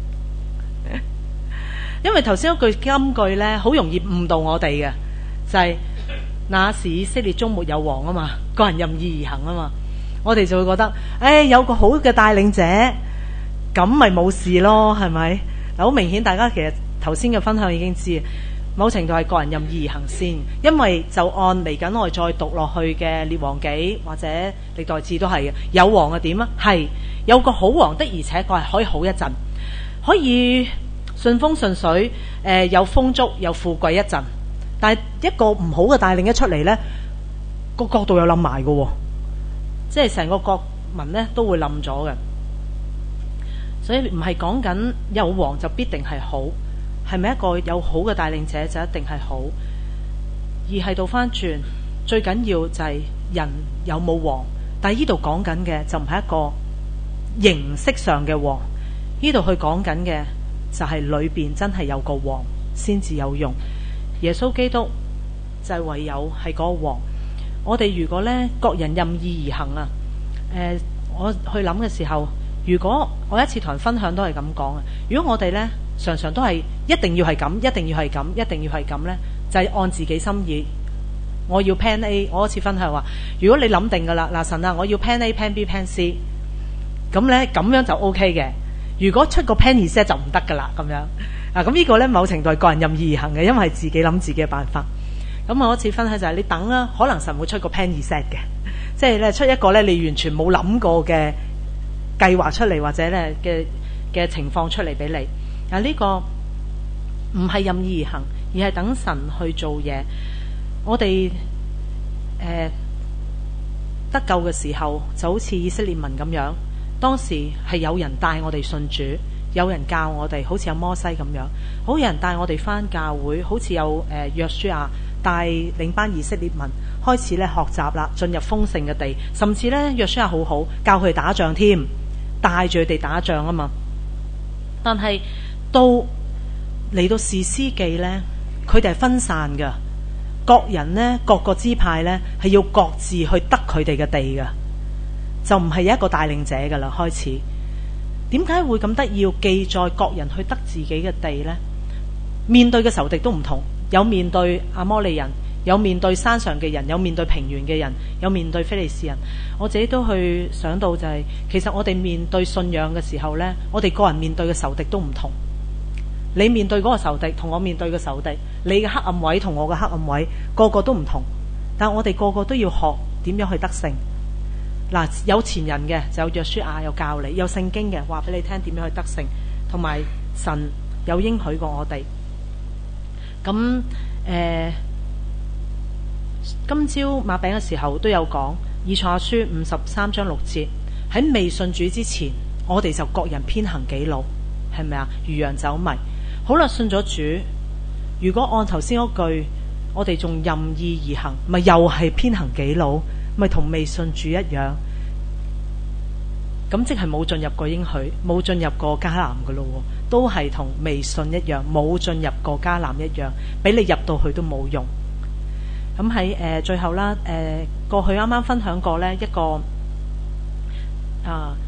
因為頭先嗰句金句咧，好容易誤導我哋嘅，就係、是、那時以色列中沒有王啊嘛，個人任意而行啊嘛，我哋就會覺得，誒、哎、有個好嘅帶領者，咁咪冇事咯，係咪？嗱，好明顯，大家其實頭先嘅分享已經知，某程度係個人任意而行先，因為就按嚟緊我哋再讀落去嘅列王紀或者歷代志都係嘅，有王係點啊？係有個好王的，而且確係可以好一陣，可以順風順水，誒、呃、有豐足有富貴一陣，但係一個唔好嘅帶領一出嚟呢，個國度又冧埋嘅，即係成個國民呢都會冧咗嘅。所以唔係講緊有王就必定係好，係咪一個有好嘅帶領者就一定係好？而係倒翻轉，最緊要就係人有冇王。但係呢度講緊嘅就唔係一個形式上嘅王，呢度佢講緊嘅就係裏邊真係有個王先至有用。耶穌基督就係唯有係嗰個王。我哋如果呢各人任意而行啊，誒、呃，我去諗嘅時候。如果我一次同人分享都係咁講啊，如果我哋呢常常都係一定要係咁，一定要係咁，一定要係咁呢，就係按自己心意。我要 plan A， 我一次分享話，如果你諗定噶啦，嗱神啊，我要 plan A、plan B、plan C， 咁呢咁樣就 OK 嘅。如果出個 plan Z 就唔得噶啦，咁樣啊，咁呢個呢某程度係個人任意而行嘅，因為係自己諗自己嘅辦法。咁我一次分享就係你等啦，可能神會出個 plan Z 嘅，即係咧出一個呢你完全冇諗過嘅計劃出嚟，或者咧嘅嘅情況出嚟俾你。啊，呢個唔係任意而行，而係等神去做嘢。我哋誒、呃、得救嘅時候就好似以色列民咁樣，當時係有人帶我哋信主，有人教我哋，好似有摩西咁樣，好有人帶我哋返教會，好似有誒約書亞帶領班以色列民開始咧學習啦，進入豐盛嘅地，甚至咧約書亞好好教佢哋打仗添。帶住佢哋打仗啊嘛，但係到嚟到士師記呢，佢哋係分散噶，各人呢，各個支派呢，係要各自去得佢哋嘅地噶，就唔係有一個帶領者噶啦。開始點解會咁得意要記載各人去得自己嘅地呢？面對嘅仇敵都唔同，有面對阿摩利人，有面對山上嘅人，有面對平原嘅人，有面對非利士人。我自己都去想到就係、是，其實我哋面對信仰嘅時候呢，我哋個人面對嘅仇敵都唔同。你面對嗰個仇敵同我面對嘅仇敵，你嘅黑暗位同我嘅黑暗位，個個都唔同。但我哋個個都要學點樣去得勝。嗱，有前人嘅就有約書亞有教你，有聖經嘅話俾你聽點樣去得勝，同埋神有應許過我哋。咁誒。呃今朝擘餅嘅時候都有講以賽亞書五十三章六節，喺未信主之前，我哋就各人偏行己路，係咪啊？如羊走迷。好啦，信咗主，如果按頭先嗰句，我哋仲任意而行，咪又係偏行己路，咪同未信主一樣。咁即係冇進入過應許，冇進入過迦南噶咯，都係同未信一樣，冇進入過迦南一樣，俾你入到去都冇用。咁喺誒最後啦，誒、呃、過去啱啱分享過呢一個啊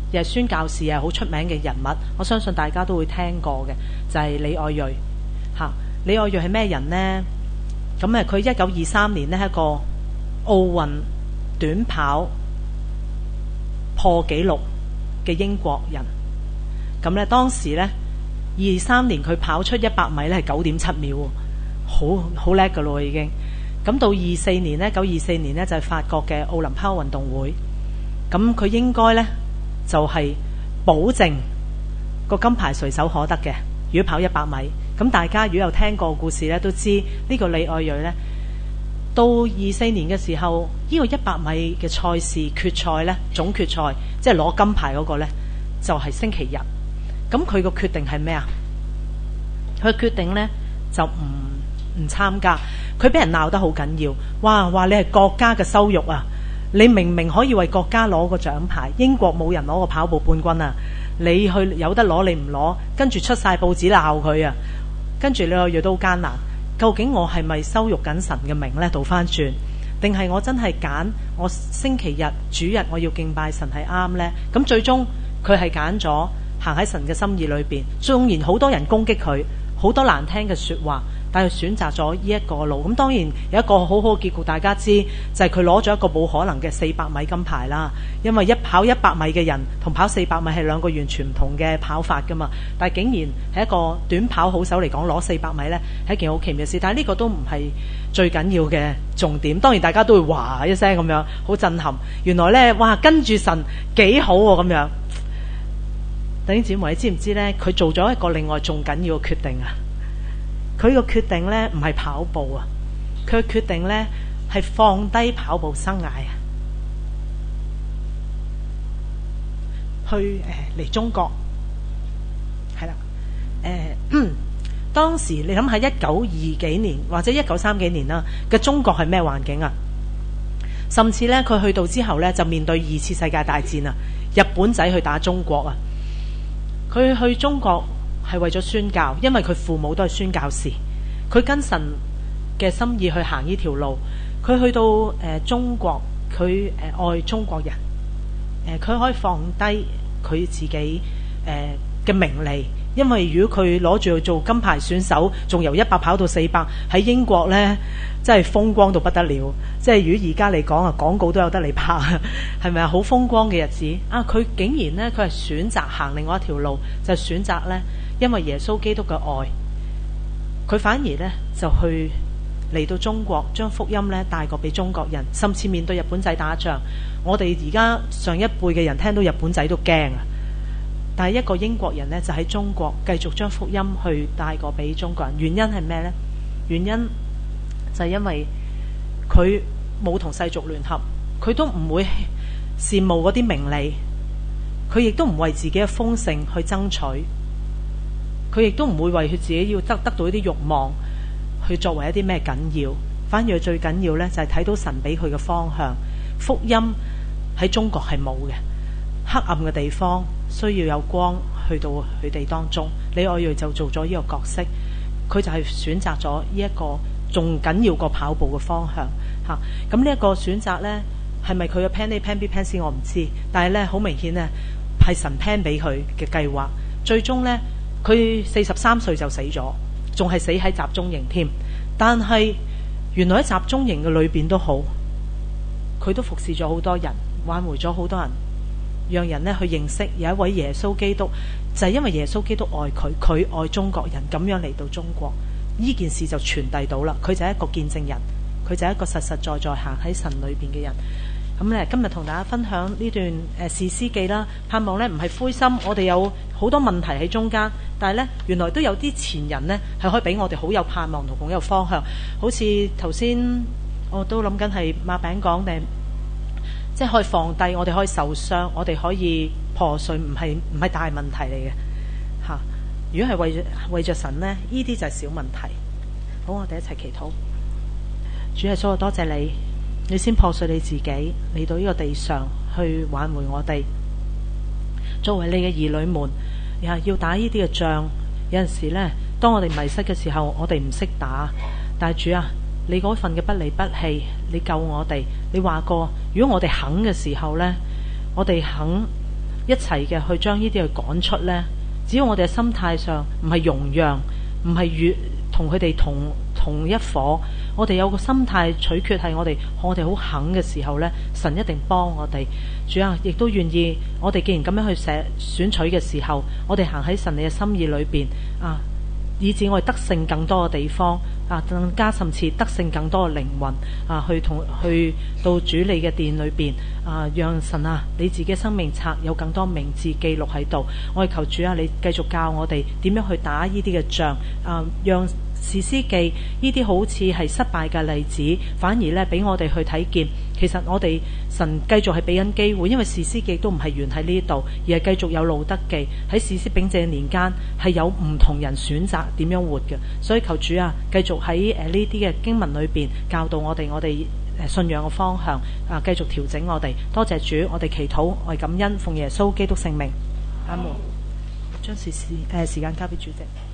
亦係宣教士，係好出名嘅人物，我相信大家都會聽過嘅，就係李愛銳嚇。李愛銳係咩人呢？咁誒，佢一九二三年呢係一個奧運短跑破紀錄嘅英國人。咁咧當時咧二三年佢跑出一百米咧係九點七秒，好好叻㗎咯已經。咁到二四年呢，九二四年呢就係法國嘅奧林匹克運動會。咁佢應該咧就係保證個金牌隨手可得嘅。如果跑一百米，咁大家如果有聽過故事咧，都知呢個李愛銳咧，到二四年嘅時候，呢個一百米嘅賽事決賽咧，總決賽即係攞金牌嗰個咧，就係星期日。咁佢個決定係咩啊？佢決定咧就唔唔參加。佢俾人鬧得好緊要，哇！話你係國家嘅羞辱啊！你明明可以為國家攞個獎牌，英國冇人攞過跑步冠軍啊！你去有得攞你唔攞，跟住出晒報紙鬧佢啊！跟住你又遇到好艱難，究竟我係咪羞辱緊神嘅名呢？倒翻轉，定係我真係揀我星期日主日我要敬拜神係啱呢？咁最終佢係揀咗行喺神嘅心意裏邊，縱然好多人攻擊佢，好多難聽嘅說話，但係選擇咗呢一個路。咁當然有一個好好嘅結局，大家知就係佢攞咗一個冇可能嘅四百米金牌啦。因為一跑一百米嘅人同跑四百米係兩個完全唔同嘅跑法噶嘛。但係竟然係一個短跑好手嚟講，攞四百米呢係一件好奇妙嘅事。但係呢個都唔係最緊要嘅重點。當然大家都會哇一聲咁樣，好震撼。原來呢，哇跟住神幾好喎咁樣。弟兄姊妹，你知唔知呢？佢做咗一個另外仲緊要嘅決定啊！佢個決定呢唔係跑步啊，佢嘅決定呢係放低跑步生涯啊，去誒嚟、呃、中國係啦。誒、呃，當時你諗下一九二幾年或者一九三幾年啦嘅中國係咩環境啊？甚至呢，佢去到之後呢，就面對二次世界大戰啊，日本仔去打中國啊。佢去中國係為咗宣教，因為佢父母都係宣教士，佢跟神嘅心意去行呢條路。佢去到誒、呃、中國，佢誒、呃、愛中國人，誒、呃、佢可以放低佢自己誒嘅、呃、名利，因為如果佢攞住做金牌選手，仲由一百跑到四百，喺英國呢，真係風光到不得了。即係如果而家嚟講啊，廣告都有得你拍，係咪啊？好風光嘅日子啊！佢竟然呢，佢係選擇行另外一條路，就係、選擇呢，因為耶穌基督嘅愛，佢反而呢，就去嚟到中國，將福音呢帶過俾中國人，甚至面對日本仔打仗。我哋而家上一輩嘅人聽到日本仔都驚啊！但係一個英國人呢，就喺中國繼續將福音去帶過俾中國人。原因係咩呢？原因就係因為佢冇同世俗聯合，佢都唔會羨慕嗰啲名利，佢亦都唔為自己嘅豐盛去爭取，佢亦都唔會為佢自己要得得到一啲慾望去作為一啲咩緊要。反而最緊要呢，就係睇到神俾佢嘅方向。福音喺中國係冇嘅，黑暗嘅地方需要有光去到佢哋當中。李愛銳就做咗呢個角色，佢就係選擇咗呢一個仲緊要過跑步嘅方向嚇。咁呢一個選擇呢，係咪佢嘅 plan A plan B plan C 我唔知，但係呢，好明顯呢，係神 plan 俾佢嘅計劃。最終呢，佢四十三歲就死咗，仲係死喺集中營添。但係原來喺集中營嘅裏邊都好，佢都服侍咗好多人，挽回咗好多人，讓人呢去認識有一位耶穌基督，就係因為耶穌基督愛佢，佢愛中國人，咁樣嚟到中國，呢件事就傳遞到啦。佢就係一個見證人，佢就係一個實實在在行喺神裏邊嘅人。咁咧，今日同大家分享呢段誒士師記啦，盼望呢唔係灰心，我哋有好多問題喺中間，但係呢，原來都有啲前人呢係可以俾我哋好有盼望同好有方向。好似頭先我都諗緊係馬餅講定，即係可以放低，我哋可以受傷，我哋可以破碎，唔係唔係大問題嚟嘅嚇。如果係為為着神呢，呢啲就係小問題。好，我哋一齊祈禱。主耶穌，多謝你。你先破碎你自己嚟到呢個地上去挽回我哋，作為你嘅兒女們，又係要打呢啲嘅仗。有陣時呢，當我哋迷失嘅時候，我哋唔識打，但係主啊，你嗰份嘅不離不棄，你救我哋。你話過，如果我哋肯嘅時候呢，我哋肯一齊嘅去將呢啲去趕出呢？只要我哋嘅心態上唔係容讓，唔係與同佢哋同同一伙，我哋有個心態取決係我哋我哋好肯嘅時候呢，神一定幫我哋。主啊，亦都願意我哋既然咁樣去選選取嘅時候，我哋行喺神你嘅心意裏邊啊，以致我哋得勝更多嘅地方啊，更加甚至得勝更多嘅靈魂啊，去同去到主你嘅殿裏邊啊，讓神啊你自己生命冊有更多名字記錄喺度。我哋求主啊，你繼續教我哋點樣去打呢啲嘅仗啊，讓士師記呢啲好似係失敗嘅例子，反而呢俾我哋去睇見，其實我哋神繼續係俾緊機會，因為士師記都唔係完喺呢度，而係繼續有路得記喺士師秉謝年間係有唔同人選擇點樣活嘅。所以求主啊，繼續喺誒呢啲嘅經文裏邊教導我哋，我哋誒信仰嘅方向啊，繼續調整我哋。多謝主，我哋祈禱，我哋感恩，奉耶穌基督聖名，阿門。將時時誒時間交俾主席。